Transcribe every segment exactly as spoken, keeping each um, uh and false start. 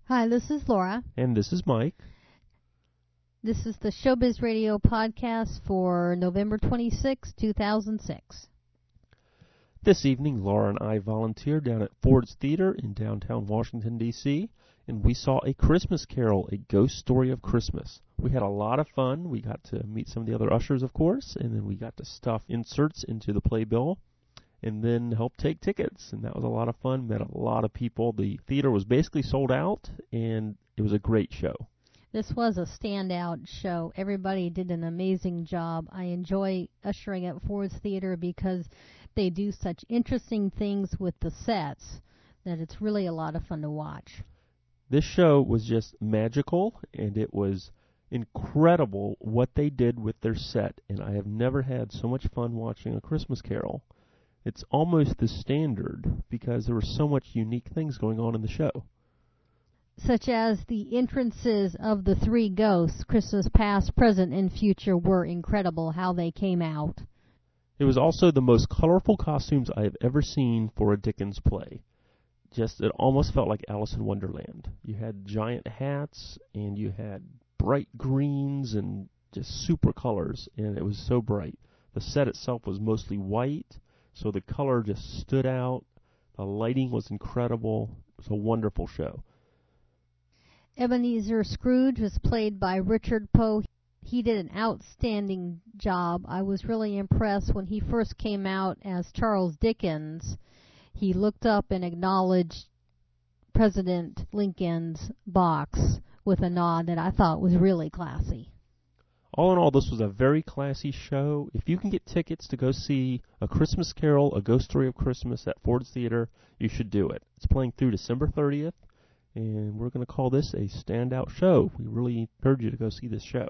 Hi, this is Laura. And this is Mike. This is the Showbiz Radio podcast for November twenty-sixth, two thousand six. This evening, Laura and I volunteered down at Ford's Theater in downtown Washington, D C, and we saw A Christmas Carol, a ghost story of Christmas. We had a lot of fun. We got to meet some of the other ushers, of course, and then we got to stuff inserts into the playbill and then help take tickets, and that was a lot of fun. Met a lot of people. The theater was basically sold out, and it was a great show. This was a standout show. Everybody did an amazing job. I enjoy ushering at Ford's Theater because they do such interesting things with the sets that it's really a lot of fun to watch. This show was just magical, and it was incredible what they did with their set, and I have never had so much fun watching A Christmas Carol. It's almost the standard because there were so much unique things going on in the show. Such as the entrances of the three ghosts, Christmas past, present, and future, were incredible how they came out. It was also the most colorful costumes I have ever seen for a Dickens play. Just, it almost felt like Alice in Wonderland. You had giant hats, and you had bright greens, and just super colors, and it was so bright. The set itself was mostly white, so the color just stood out. The lighting was incredible. It was a wonderful show. Ebenezer Scrooge was played by Richard Poe. He did an outstanding job. I was really impressed when he first came out as Charles Dickens. He looked up and acknowledged President Lincoln's box with a nod that I thought was really classy. All in all, this was a very classy show. If you can get tickets to go see A Christmas Carol, A Ghost Story of Christmas at Ford's Theater, you should do it. It's playing through December thirtieth. And we're going to call this a standout show. We really encourage you to go see this show.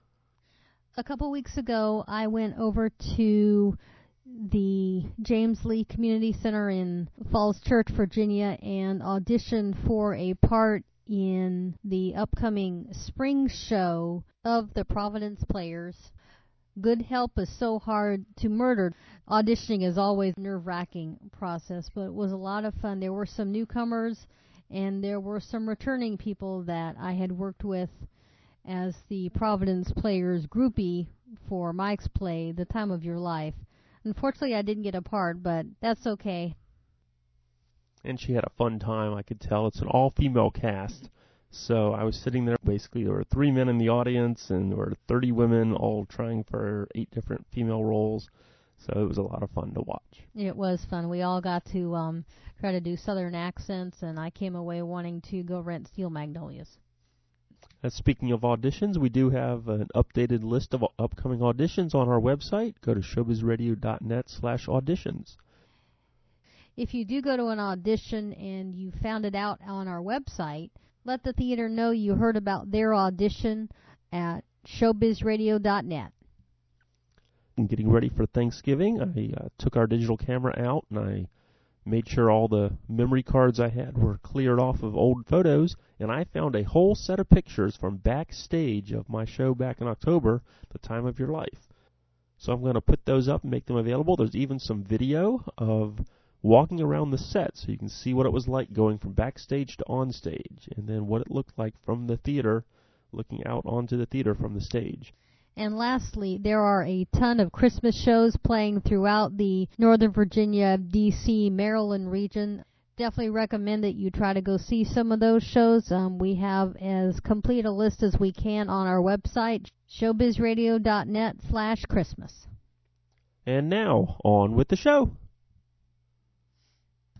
A couple weeks ago, I went over to the James Lee Community Center in Falls Church, Virginia, and auditioned for a part in the upcoming spring show of the Providence Players. Good Help is So Hard to Murder. Auditioning is always a nerve-wracking process, but it was a lot of fun. There were some newcomers, and there were some returning people that I had worked with as the Providence Players groupie for Mike's play, The Time of Your Life. Unfortunately, I didn't get a part, but that's okay. And she had a fun time, I could tell. It's an all-female cast. So I was sitting there. Basically, there were three men in the audience, and there were thirty women all trying for eight different female roles. So it was a lot of fun to watch. It was fun. We all got to um, try to do Southern accents, and I came away wanting to go rent Steel Magnolias. And speaking of auditions, we do have an updated list of upcoming auditions on our website. Go to showbizradio.net slash auditions. If you do go to an audition and you found it out on our website, let the theater know you heard about their audition at showbizradio dot net. Getting ready for Thanksgiving, I uh, took our digital camera out and I made sure all the memory cards I had were cleared off of old photos, and I found a whole set of pictures from backstage of my show back in October, The Time of Your Life. So I'm going to put those up and make them available. There's even some video of walking around the set so you can see what it was like going from backstage to on stage, and then what it looked like from the theater, looking out onto the theater from the stage. And lastly, there are a ton of Christmas shows playing throughout the Northern Virginia, D C, Maryland region. Definitely recommend that you try to go see some of those shows. Um, we have as complete a list as we can on our website, showbizradio dot net slash Christmas. And now, on with the show.